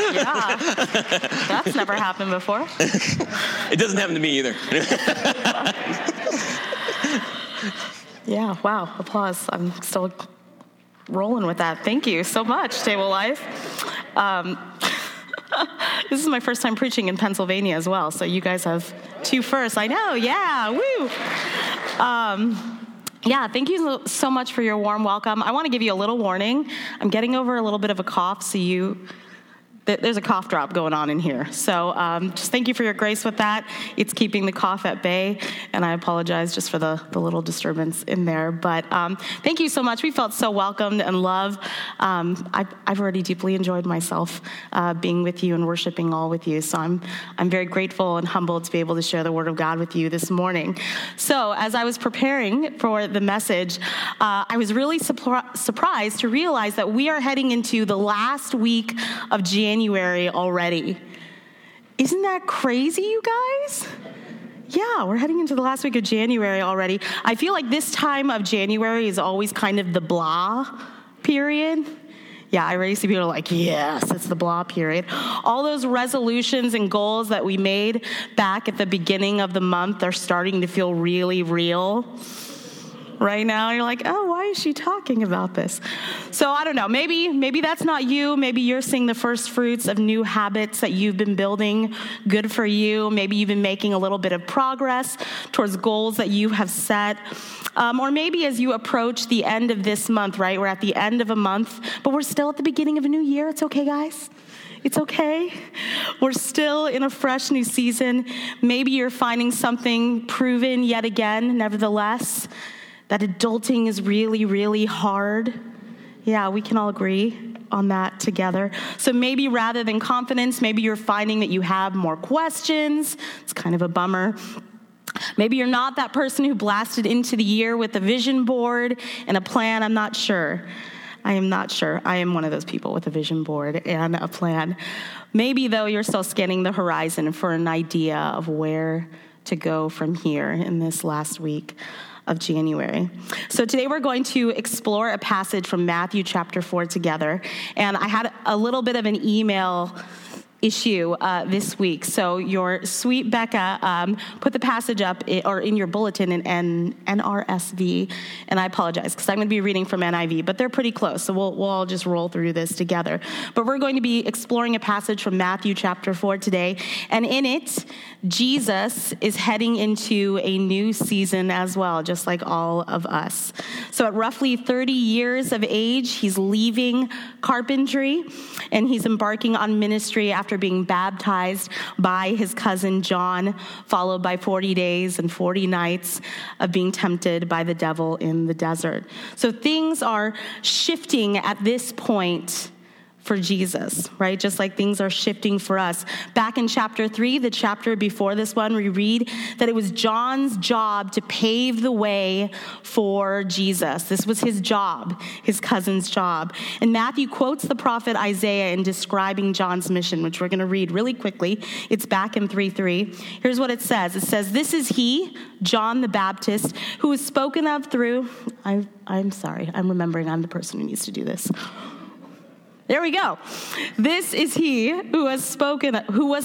Yeah, that's never happened before. It doesn't happen to me either. Yeah, wow, applause. I'm still rolling with that. Thank you so much, Table Life. This is my first time preaching in Pennsylvania as well, so you guys have 2 firsts. I know, yeah, woo. Yeah, thank you so much for your warm welcome. I want to give you a little warning. I'm getting over a little bit of a cough, so there's a cough drop going on in here. So just thank you for your grace with that. It's keeping the cough at bay, and I apologize just for the little disturbance in there. But thank you so much. We felt so welcomed and loved. I've already deeply enjoyed myself being with you and worshiping all with you. So I'm very grateful and humbled to be able to share the Word of God with you this morning. So as I was preparing for the message, I was really surprised to realize that we are heading into the last week of January already. Isn't that crazy, you guys? Yeah, we're heading into the last week of January already. I feel like this time of January is always kind of the blah period. Yeah, I already see people like, yes, it's the blah period. All those resolutions and goals that we made back at the beginning of the month are starting to feel really real. Right now, you're like, oh, why is she talking about this? So I don't know, maybe that's not you. Maybe you're seeing the first fruits of new habits that you've been building. Good for you. Maybe you've been making a little bit of progress towards goals that you have set. Or maybe as you approach the end of this month, right? We're at the end of a month, but we're still at the beginning of a new year. It's okay, guys. It's okay. We're still in a fresh new season. Maybe you're finding something proven yet again, nevertheless, that adulting is really, really hard. Yeah, we can all agree on that together. So maybe rather than confidence, maybe you're finding that you have more questions. It's kind of a bummer. Maybe you're not that person who blasted into the year with a vision board and a plan. I'm not sure. I am not sure. I am one of those people with a vision board and a plan. Maybe, though, you're still scanning the horizon for an idea of where to go from here in this last week of January. So today we're going to explore a passage from Matthew chapter 4 together. And I had a little bit of an email issue this week. So your sweet Becca put the passage up or in your bulletin in NRSV, and I apologize because I'm going to be reading from NIV, but they're pretty close, so we'll all just roll through this together. But we're going to be exploring a passage from Matthew chapter 4 today, and in it, Jesus is heading into a new season as well, just like all of us. So at roughly 30 years of age, he's leaving carpentry, and he's embarking on ministry after being baptized by his cousin John, followed by 40 days and 40 nights of being tempted by the devil in the desert. So things are shifting at this point for Jesus, right? Just like things are shifting for us. Back in chapter 3, the chapter before this one, we read that it was John's job to pave the way for Jesus. This was his job, his cousin's job. And Matthew quotes the prophet Isaiah in describing John's mission, which we're going to read really quickly. It's back in 3:3. Here's what it says. It says, "This is he, John the Baptist, who was spoken of through..." I'm sorry. I'm remembering I'm the person who needs to do this. There we go. "This is he who was spoken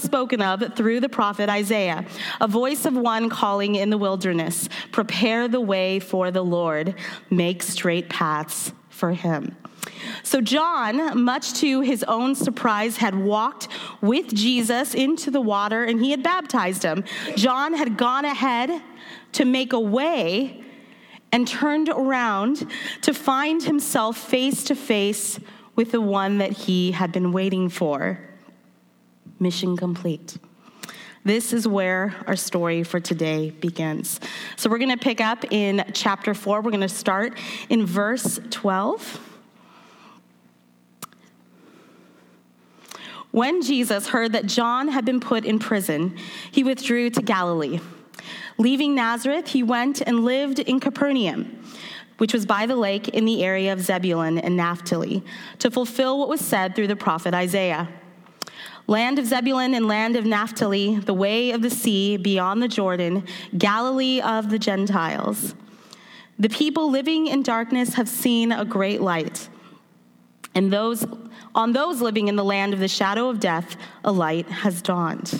of through the prophet Isaiah, a voice of one calling in the wilderness, prepare the way for the Lord, make straight paths for him." So John, much to his own surprise, had walked with Jesus into the water and he had baptized him. John had gone ahead to make a way and turned around to find himself face to face with the one that he had been waiting for. Mission complete. This is where our story for today begins. So we're going to pick up in chapter 4. We're going to start in verse 12. "When Jesus heard that John had been put in prison, he withdrew to Galilee. Leaving Nazareth, he went and lived in Capernaum, which was by the lake in the area of Zebulun and Naphtali, to fulfill what was said through the prophet Isaiah. Land of Zebulun and land of Naphtali, the way of the sea beyond the Jordan, Galilee of the Gentiles. The people living in darkness have seen a great light, and those On those living in the land of the shadow of death, a light has dawned.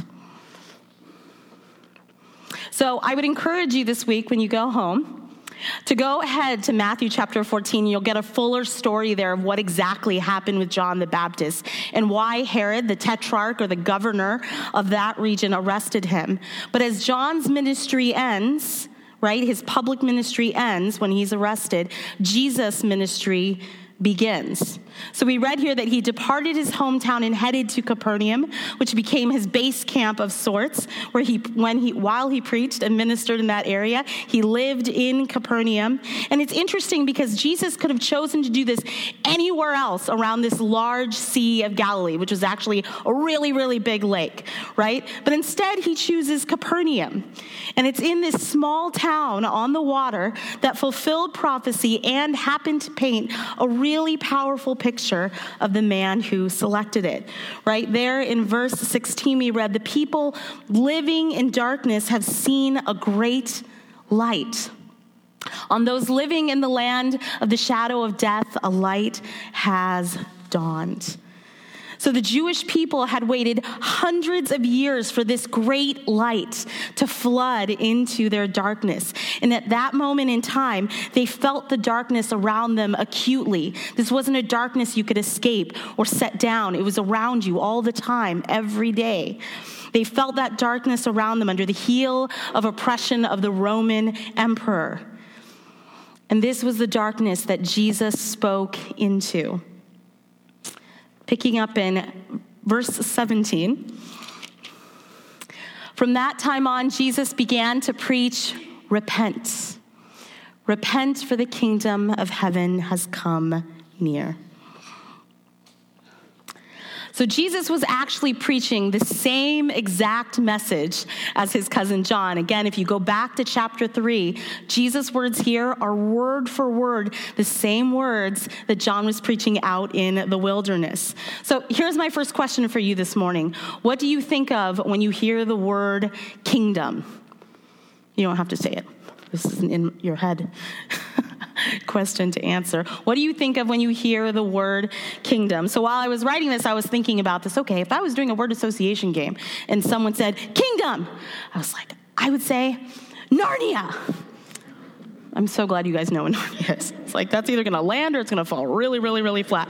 So I would encourage you this week when you go home to go ahead to Matthew chapter 14. You'll get a fuller story there of what exactly happened with John the Baptist and why Herod, the tetrarch or the governor of that region, arrested him. But as John's ministry ends, right, his public ministry ends when he's arrested, Jesus' ministry begins. So we read here that he departed his hometown and headed to Capernaum, which became his base camp of sorts, where while he preached and ministered in that area, he lived in Capernaum. And it's interesting because Jesus could have chosen to do this anywhere else around this large Sea of Galilee, which was actually a really, really big lake, right? But instead he chooses Capernaum. And it's in this small town on the water that fulfilled prophecy and happened to paint a really powerful picture of the man who selected it. Right there in verse 16, we read, "The people living in darkness have seen a great light. On those living in the land of the shadow of death, a light has dawned." So the Jewish people had waited hundreds of years for this great light to flood into their darkness. And at that moment in time, they felt the darkness around them acutely. This wasn't a darkness you could escape or set down. It was around you all the time, every day. They felt that darkness around them under the heel of oppression of the Roman emperor. And this was the darkness that Jesus spoke into. Picking up in verse 17. From that time on, Jesus began to preach, "Repent. Repent, for the kingdom of heaven has come near." So Jesus was actually preaching the same exact message as his cousin John. Again, if you go back to chapter 3, Jesus' words here are word for word the same words that John was preaching out in the wilderness. So here's my first question for you this morning. What do you think of when you hear the word kingdom? You don't have to say it. This isn't in your head. Question to answer. What do you think of when you hear the word kingdom? So while I was writing this, I was thinking about this. Okay, if I was doing a word association game and someone said kingdom, I would say Narnia. I'm so glad you guys know what Narnia is. It's like that's either going to land or it's going to fall really, really, really flat.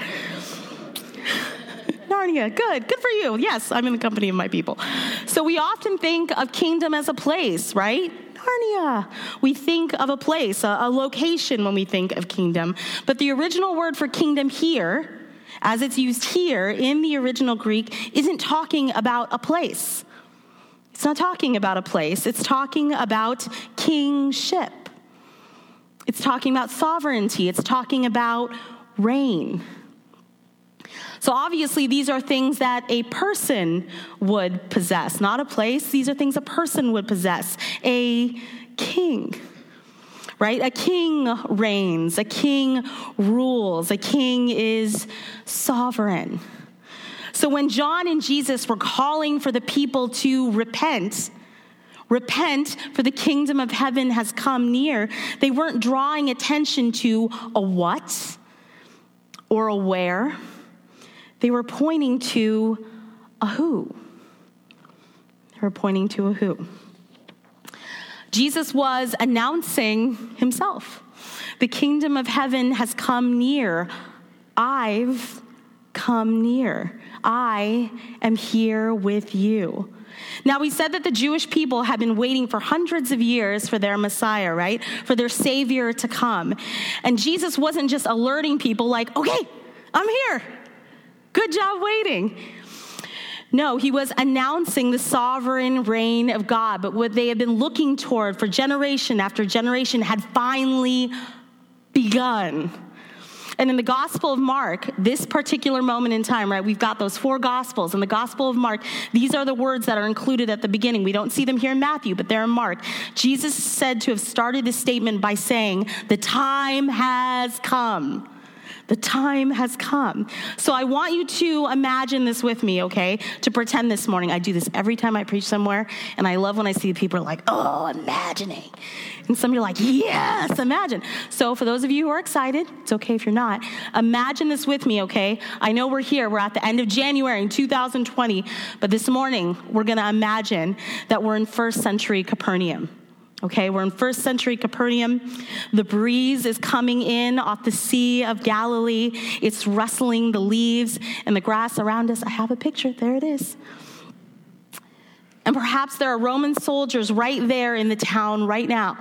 Narnia, good for you. Yes, I'm in the company of my people. So we often think of kingdom as a place, right? Narnia. We think of a place, a location when we think of kingdom. But the original word for kingdom here, as it's used here in the original Greek, isn't talking about a place. It's not talking about a place. It's talking about kingship. It's talking about sovereignty. It's talking about reign. So obviously, these are things that a person would possess, not a place. These are things a person would possess. A king, right? A king reigns. A king rules. A king is sovereign. So when John and Jesus were calling for the people to repent, for the kingdom of heaven has come near, they weren't drawing attention to a what or a where. They were pointing to a who. They were pointing to a who. Jesus was announcing himself. The kingdom of heaven has come near. I've come near. I am here with you. Now, we said that the Jewish people had been waiting for hundreds of years for their Messiah, right? For their Savior to come. And Jesus wasn't just alerting people like, okay, I'm here. Good job waiting. No, he was announcing the sovereign reign of God. But what they had been looking toward for generation after generation had finally begun. And in the Gospel of Mark, this particular moment in time, right, we've got those 4 Gospels. In the Gospel of Mark, these are the words that are included at the beginning. We don't see them here in Matthew, but they're in Mark. Jesus is said to have started this statement by saying, "The time has come. The time has come. So I want you to imagine this with me, okay? To pretend this morning. I do this every time I preach somewhere, and I love when I see people are like, oh, imagining. And some of you are like, yes, imagine. So for those of you who are excited, it's okay if you're not, imagine this with me, okay? I know we're here. We're at the end of January in 2020, but this morning we're going to imagine that we're in first century Capernaum. Okay, we're in first century Capernaum. The breeze is coming in off the Sea of Galilee. It's rustling the leaves and the grass around us. I have a picture. There it is. And perhaps there are Roman soldiers right there in the town right now.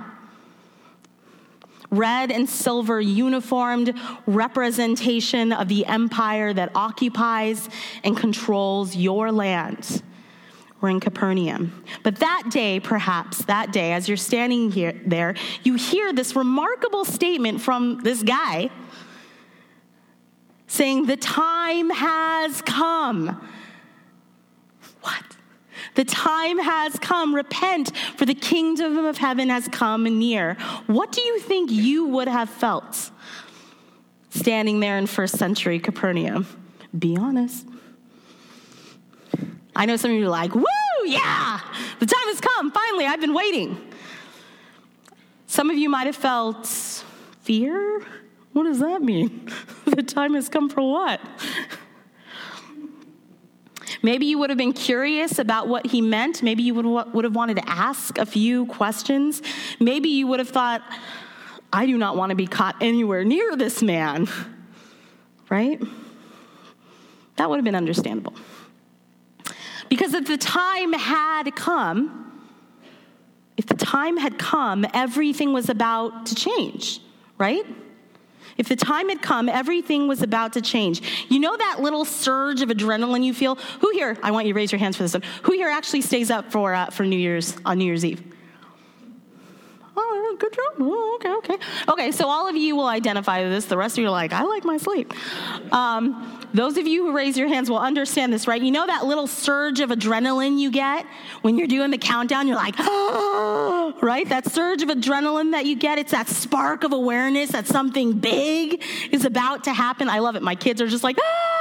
Red and silver uniformed representation of the empire that occupies and controls your land. We're in Capernaum. But that day, perhaps, that day, as you're standing there, you hear this remarkable statement from this guy saying, the time has come. What? The time has come. Repent, for the kingdom of heaven has come near. What do you think you would have felt standing there in first century Capernaum? Be honest. I know some of you are like, woo, yeah, the time has come. Finally, I've been waiting. Some of you might have felt fear. What does that mean? The time has come for what? Maybe you would have been curious about what he meant. Maybe you would have wanted to ask a few questions. Maybe you would have thought, I do not want to be caught anywhere near this man. Right? That would have been understandable. Because if the time had come, everything was about to change, right? If the time had come, everything was about to change. You know that little surge of adrenaline you feel? Who here, I want you to raise your hands for this one, who here actually stays up for New Year's, on New Year's Eve? Oh, good job. Oh, okay, so all of you will identify with this. The rest of you are like, I like my sleep. Those of you who raise your hands will understand this, right? You know that little surge of adrenaline you get when you're doing the countdown? You're like, oh, right? That surge of adrenaline that you get, it's that spark of awareness that something big is about to happen. I love it. My kids are just like,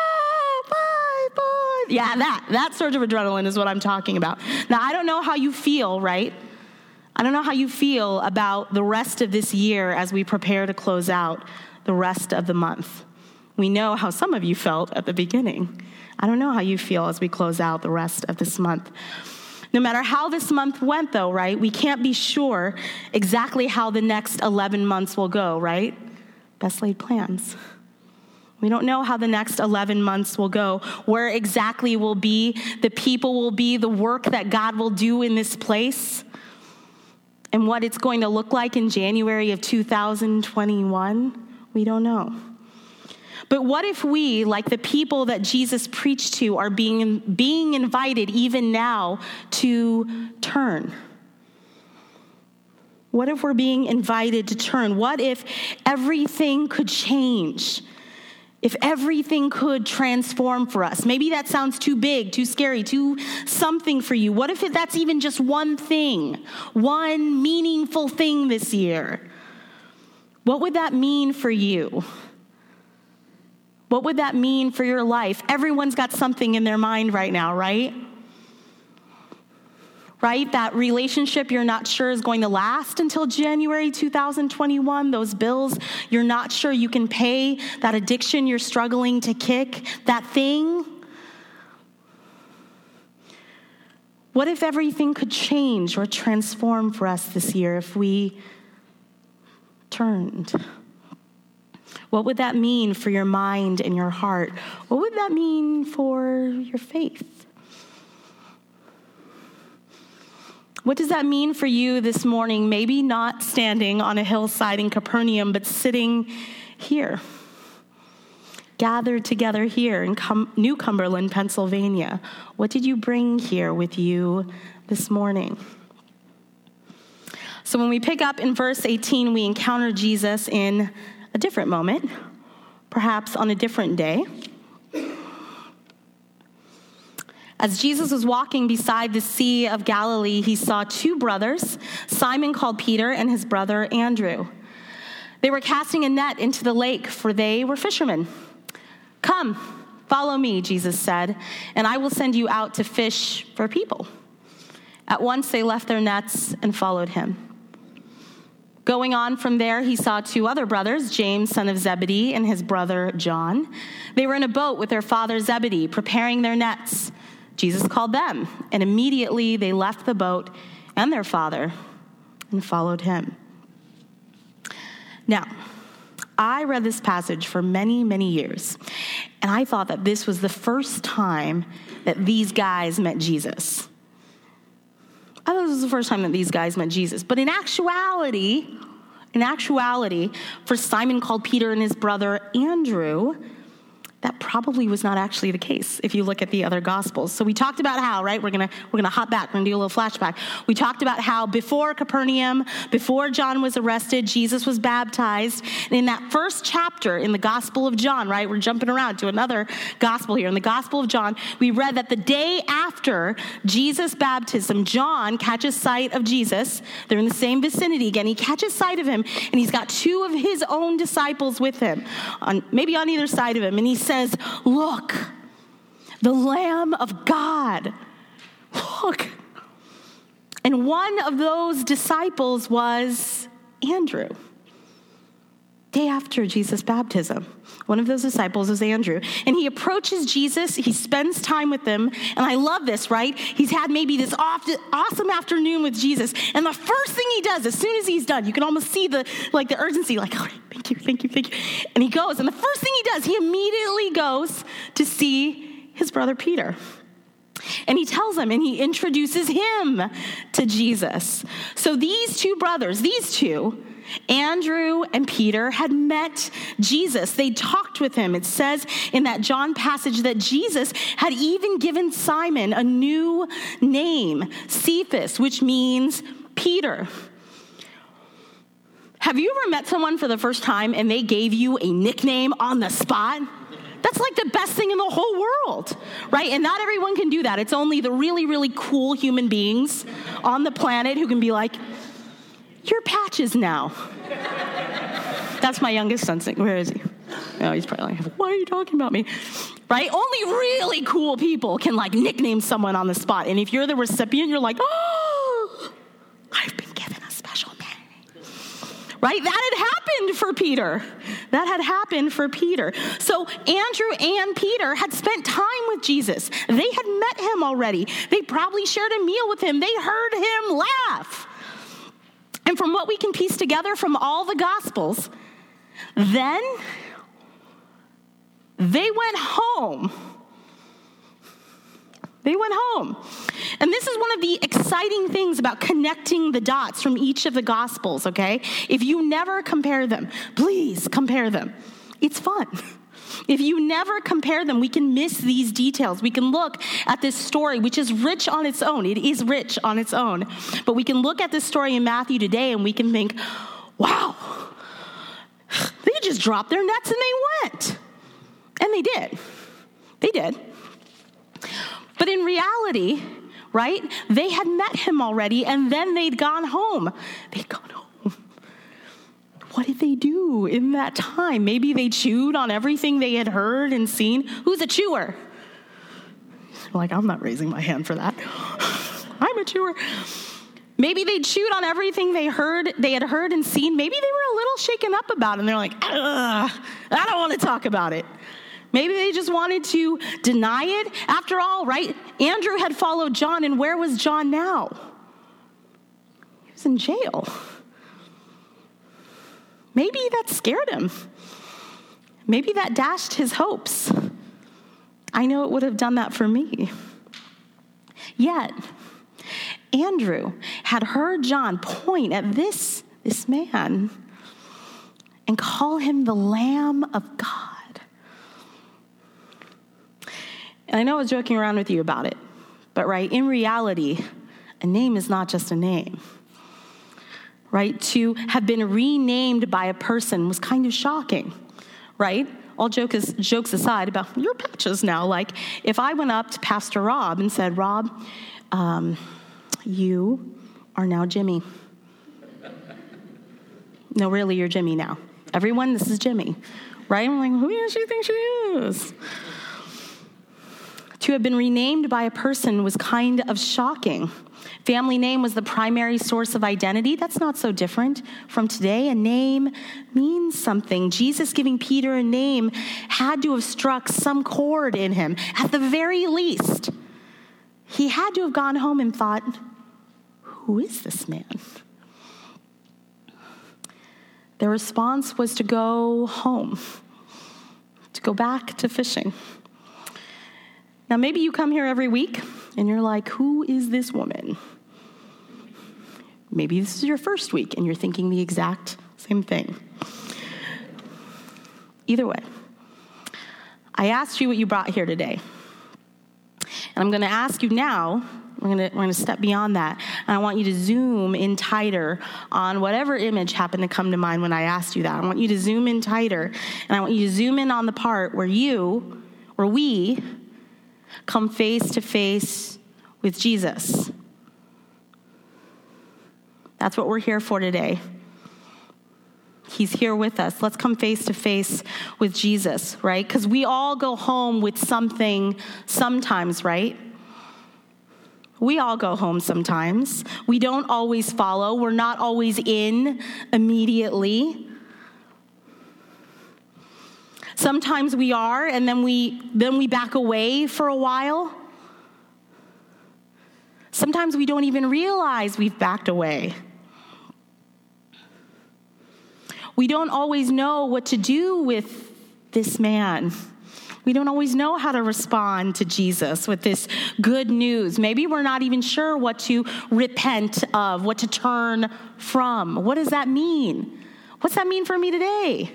bye. Yeah, that surge of adrenaline is what I'm talking about. Now, I don't know how you feel, right? I don't know how you feel about the rest of this year as we prepare to close out the rest of the month. We know how some of you felt at the beginning. I don't know how you feel as we close out the rest of this month. No matter how this month went, though, right, we can't be sure exactly how the next 11 months will go, right? Best laid plans. We don't know how the next 11 months will go, where exactly will be, the people will be, the work that God will do in this place, and what it's going to look like in January of 2021. We don't know. But what if we, like the people that Jesus preached to, are being invited even now to turn? What if we're being invited to turn? What if everything could change? If everything could transform for us? Maybe that sounds too big, too scary, too something for you. What if that's even just one thing, one meaningful thing this year? What would that mean for you? What would that mean for your life? Everyone's got something in their mind right now, right? Right? That relationship you're not sure is going to last until January 2021. Those bills you're not sure you can pay. That addiction you're struggling to kick. That thing. What if everything could change or transform for us this year if we turned? What would that mean for your mind and your heart? What would that mean for your faith? What does that mean for you this morning? Maybe not standing on a hillside in Capernaum, but sitting here, gathered together here in New Cumberland, Pennsylvania. What did you bring here with you this morning? So when we pick up in verse 18, we encounter Jesus in a different moment, perhaps on a different day. As Jesus was walking beside the Sea of Galilee, he saw two brothers, Simon called Peter and his brother Andrew. They were casting a net into the lake, for they were fishermen. "Come, follow me," Jesus said, "and I will send you out to fish for people." At once they left their nets and followed him. Going on from there, he saw two other brothers, James, son of Zebedee, and his brother John. They were in a boat with their father Zebedee, preparing their nets. Jesus called them, and immediately they left the boat and their father and followed him. Now, I read this passage for many, many years, and I thought that this was the first time that these guys met Jesus. I thought this was the first time that these guys met Jesus. But in actuality, for Simon called Peter and his brother Andrew, that probably was not actually the case if you look at the other Gospels. So we talked about how, right? We're gonna hop back. We're gonna do a little flashback. We talked about how before Capernaum, before John was arrested, Jesus was baptized. And in that first chapter in the Gospel of John, right? We're jumping around to another gospel here. In the Gospel of John, we read that the day after Jesus' baptism, John catches sight of Jesus. They're in the same vicinity again. He catches sight of him, and he's got two of his own disciples with him, maybe on either side of him. And he says, "Look, the Lamb of God. Look." And one of those disciples was Andrew. Day after Jesus' baptism, one of those disciples is Andrew. And he approaches Jesus. He spends time with him. And I love this, right? He's had maybe this awesome afternoon with Jesus. And the first thing he does, as soon as he's done, you can almost see the urgency, like, "All right, thank you. And he goes. And the first thing he does, he immediately goes to see his brother Peter. And he tells him, and he introduces him to Jesus. So these two brothers, Andrew and Peter, had met Jesus. They talked with him. It says in that John passage that Jesus had even given Simon a new name, Cephas, which means Peter. Have you ever met someone for the first time and they gave you a nickname on the spot? That's like the best thing in the whole world, right? And not everyone can do that. It's only the really, really cool human beings on the planet who can be like, "You're Patches now." That's my youngest son saying, "Where is he?" Oh, he's probably like, "Why are you talking about me?" Right? Only really cool people can nickname someone on the spot. And if you're the recipient, you're like, "Oh, I've been given a special name." Right? That had happened for Peter. So Andrew and Peter had spent time with Jesus. They had met him already. They probably shared a meal with him. They heard him laugh. And from what we can piece together from all the Gospels, then they went home. And this is one of the exciting things about connecting the dots from each of the Gospels, okay? If you never compare them, please compare them. It's fun. If you never compare them, we can miss these details. We can look at this story, which is rich on its own. It is rich on its own. But we can look at this story in Matthew today and we can think, wow, they just dropped their nets and they went. And they did. But in reality, right, they had met him already and then they'd gone home. What did they do in that time? Maybe they chewed on everything they had heard and seen. Who's a chewer? I'm not raising my hand for that. I'm a chewer. Maybe they chewed on everything they had heard and seen. Maybe they were a little shaken up about it, and they're like, I don't want to talk about it. Maybe they just wanted to deny it. After all, right, Andrew had followed John, and where was John now? He was in jail. Maybe that scared him. Maybe that dashed his hopes. I know it would have done that for me. Yet, Andrew had heard John point at this man and call him the Lamb of God. And I know I was joking around with you about it, but right, in reality, a name is not just a name. Right? To have been renamed by a person was kind of shocking, right? All jokes aside about your Patches now. If I went up to Pastor Rob and said, "Rob, you are now Jimmy." No, really, you're Jimmy now. Everyone, this is Jimmy, right? I'm like, who does she think she is? To have been renamed by a person was kind of shocking. Family name was the primary source of identity. That's not so different from today. A name means something. Jesus giving Peter a name had to have struck some chord in him. At the very least, he had to have gone home and thought, who is this man? Their response was to go home, to go back to fishing. Now, maybe you come here every week and you're like, who is this woman? Maybe this is your first week and you're thinking the exact same thing. Either way, I asked you what you brought here today. And I'm going to ask you now, we're going to step beyond that, and I want you to zoom in tighter on whatever image happened to come to mind when I asked you that. I want you to zoom in tighter, and I want you to zoom in on the part where we come face to face with Jesus. That's what we're here for today. He's here with us. Let's come face to face with Jesus, right? Because we all go home with something sometimes, right? We all go home sometimes. We don't always follow. We're not always in immediately. Sometimes we are, and then we back away for a while. Sometimes we don't even realize we've backed away. We don't always know what to do with this man. We don't always know how to respond to Jesus with this good news. Maybe we're not even sure what to repent of, what to turn from. What does that mean? What's that mean for me today?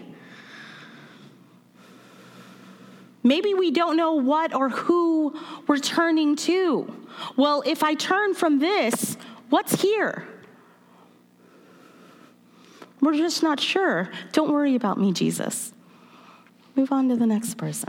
Maybe we don't know what or who we're turning to. Well, if I turn from this, what's here? We're just not sure. Don't worry about me, Jesus. Move on to the next person.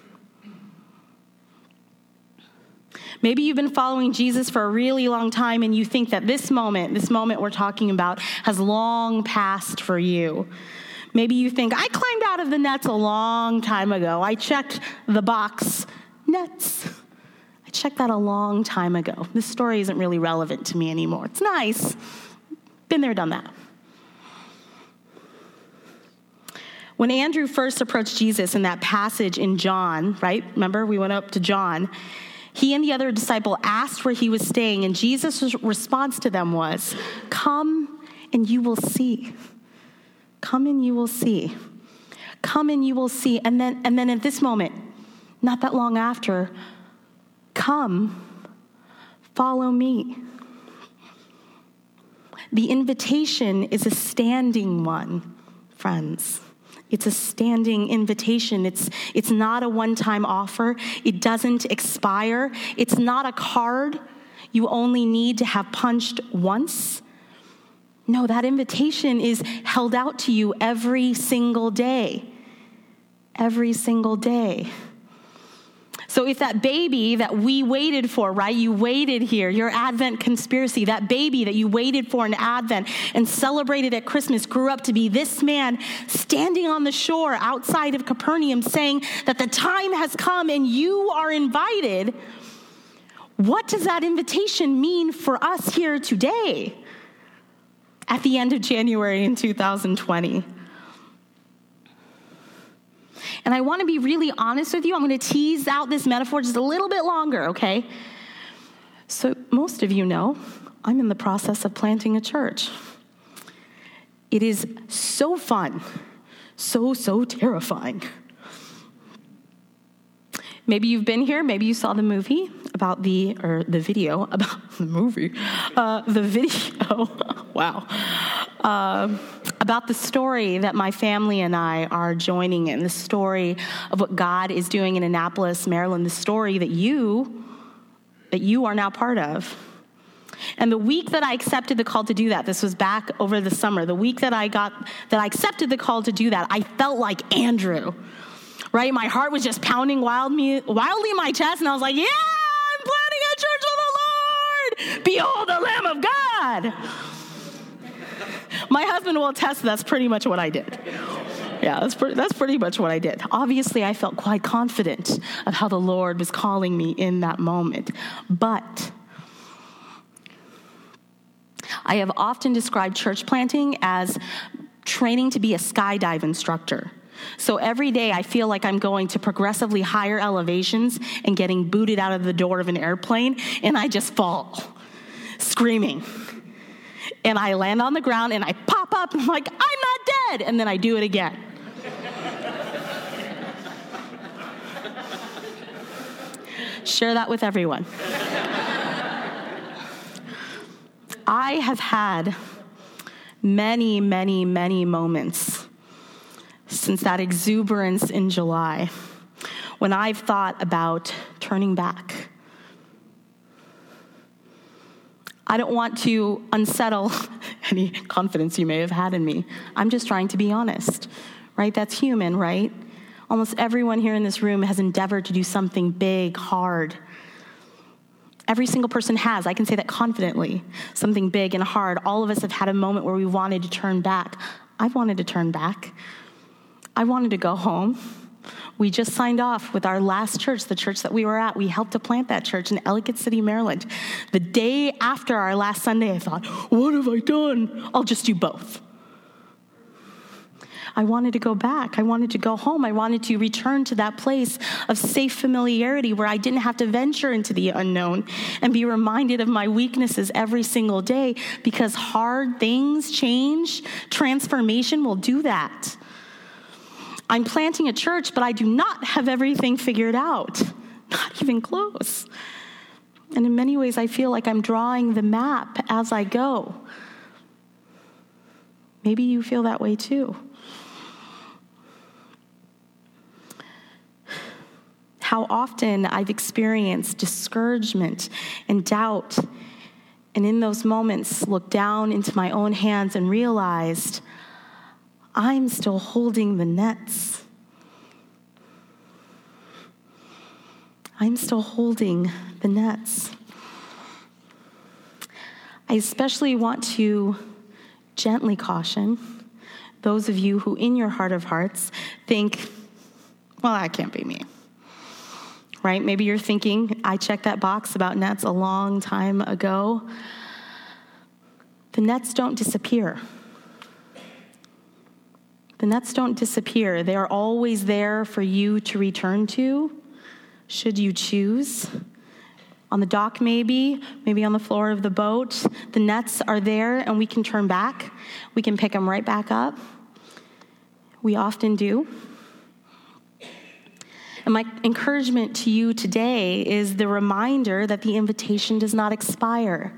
Maybe you've been following Jesus for a really long time and you think that this moment we're talking about has long passed for you. Maybe you think, I climbed out of the nets a long time ago. I checked the box, nets. I checked that a long time ago. This story isn't really relevant to me anymore. It's nice. Been there, done that. When Andrew first approached Jesus in that passage in John, right? Remember, we went up to John. He and the other disciple asked where he was staying, and Jesus' response to them was, come and you will see. Come and you will see. Come and you will see. And then at this moment, not that long after, come, follow me. The invitation is a standing one, friends. It's a standing invitation. It's not a one-time offer. It doesn't expire. It's not a card you only need to have punched once. No, that invitation is held out to you every single day. Every single day. So if that baby that we waited for, right? You waited here, your Advent conspiracy, that baby that you waited for in Advent and celebrated at Christmas grew up to be this man standing on the shore outside of Capernaum saying that the time has come and you are invited. What does that invitation mean for us here today at the end of January in 2020? And I want to be really honest with you. I'm going to tease out this metaphor just a little bit longer, okay? So most of you know I'm in the process of planting a church. It is so fun, so terrifying. Maybe you've been here. Maybe you saw the movie about the video about the movie. Wow. About the story that my family and I are joining in, the story of what God is doing in Annapolis, Maryland, the story that you are now part of. And the week that I accepted the call to do that, this was back over the summer, the week that I accepted the call to do that, I felt like Andrew, right? My heart was just pounding wildly in my chest, and I was like, yeah, I'm planting a church of the Lord. Behold the Lamb of God. My husband will attest that's pretty much what I did. Yeah, that's pretty much what I did. Obviously, I felt quite confident of how the Lord was calling me in that moment. But I have often described church planting as training to be a skydive instructor. So every day I feel like I'm going to progressively higher elevations and getting booted out of the door of an airplane, and I just fall, screaming. And I land on the ground, and I pop up, and I'm like, I'm not dead, and then I do it again. Share that with everyone. I have had many, many, many moments since that exuberance in July when I've thought about turning back. I don't want to unsettle any confidence you may have had in me. I'm just trying to be honest, right? That's human, right? Almost everyone here in this room has endeavored to do something big, hard. Every single person has. I can say that confidently. Something big and hard. All of us have had a moment where we wanted to turn back. I've wanted to turn back. I wanted to go home. We just signed off with our last church, the church that we were at. We helped to plant that church in Ellicott City, Maryland. The day after our last Sunday, I thought, what have I done? I'll just do both. I wanted to go back. I wanted to go home. I wanted to return to that place of safe familiarity where I didn't have to venture into the unknown and be reminded of my weaknesses every single day, because hard things change. Transformation will do that. I'm planting a church, but I do not have everything figured out. Not even close. And in many ways, I feel like I'm drawing the map as I go. Maybe you feel that way too. How often I've experienced discouragement and doubt, and in those moments looked down into my own hands and realized I'm still holding the nets. I'm still holding the nets. I especially want to gently caution those of you who in your heart of hearts think, well, that can't be me. Right? Maybe you're thinking, I checked that box about nets a long time ago. The nets don't disappear. The nets don't disappear. They are always there for you to return to, should you choose. On the dock maybe on the floor of the boat. The nets are there and we can turn back. We can pick them right back up. We often do. And my encouragement to you today is the reminder that the invitation does not expire.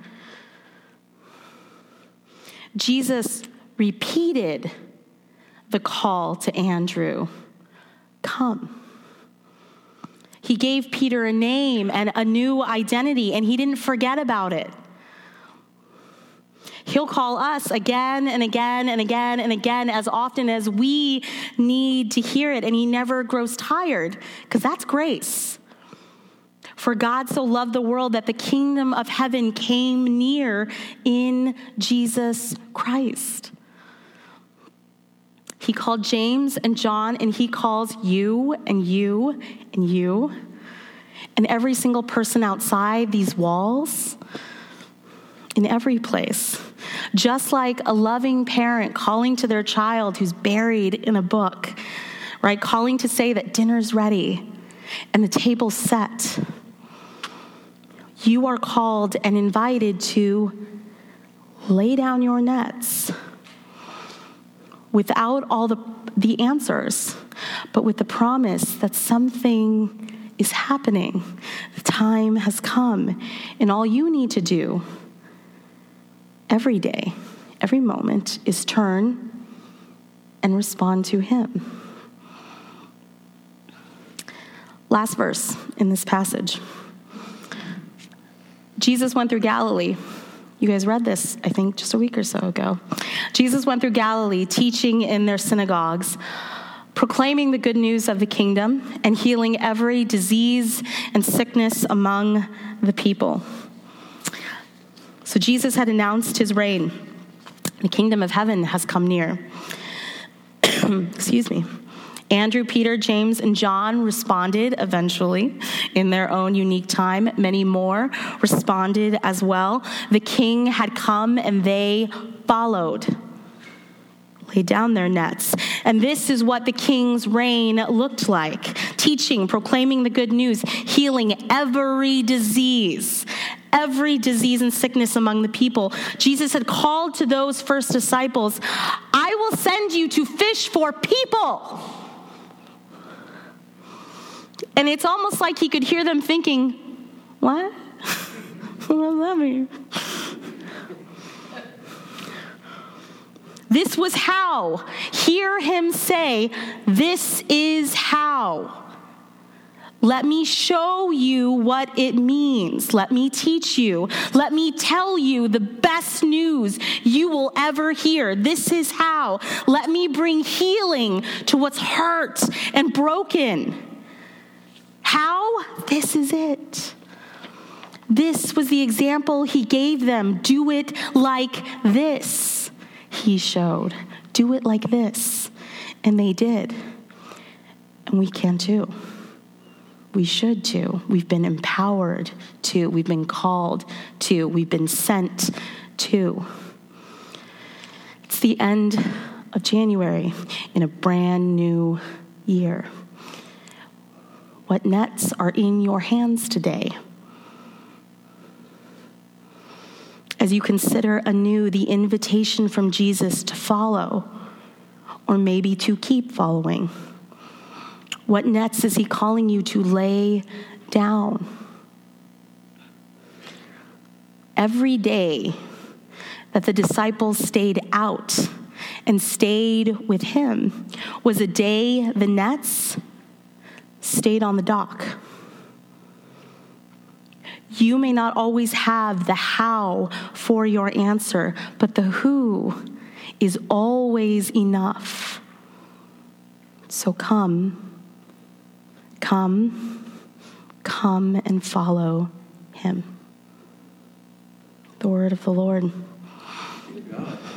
Jesus repeated the call to Andrew, come. He gave Peter a name and a new identity, and he didn't forget about it. He'll call us again and again and again and again as often as we need to hear it, and he never grows tired, because that's grace. For God so loved the world that the kingdom of heaven came near in Jesus Christ. He called James and John, and he calls you and you and you and every single person outside these walls, in every place. Just like a loving parent calling to their child who's buried in a book, right? Calling to say that dinner's ready and the table's set. You are called and invited to lay down your nets without all the answers, but with the promise that something is happening. The time has come, and all you need to do every day, every moment, is turn and respond to him. Last verse in this passage. Jesus went through Galilee. You guys read this, I think, just a week or so ago. Jesus went through Galilee, teaching in their synagogues, proclaiming the good news of the kingdom, and healing every disease and sickness among the people. So Jesus had announced his reign. The kingdom of heaven has come near. Excuse me. Andrew, Peter, James, and John responded eventually in their own unique time. Many more responded as well. The king had come and they followed, laid down their nets. And this is what the king's reign looked like: teaching, proclaiming the good news, healing every disease and sickness among the people. Jesus had called to those first disciples, "I will send you to fish for people." And it's almost like he could hear them thinking, what? What does that mean? This was how. Hear him say, "This is how." Let me show you what it means. Let me teach you. Let me tell you the best news you will ever hear. This is how. Let me bring healing to what's hurt and broken. How? This is it. This was the example he gave them. Do it like this, he showed. Do it like this. And they did. And we can too. We should too. We've been empowered to. We've been called to. We've been sent to. It's the end of January in a brand new year. What nets are in your hands today? As you consider anew the invitation from Jesus to follow, or maybe to keep following, what nets is he calling you to lay down? Every day that the disciples stayed out and stayed with him was a day the nets stayed on the dock. You may not always have the how for your answer, but the who is always enough. So come and follow him. The word of the Lord.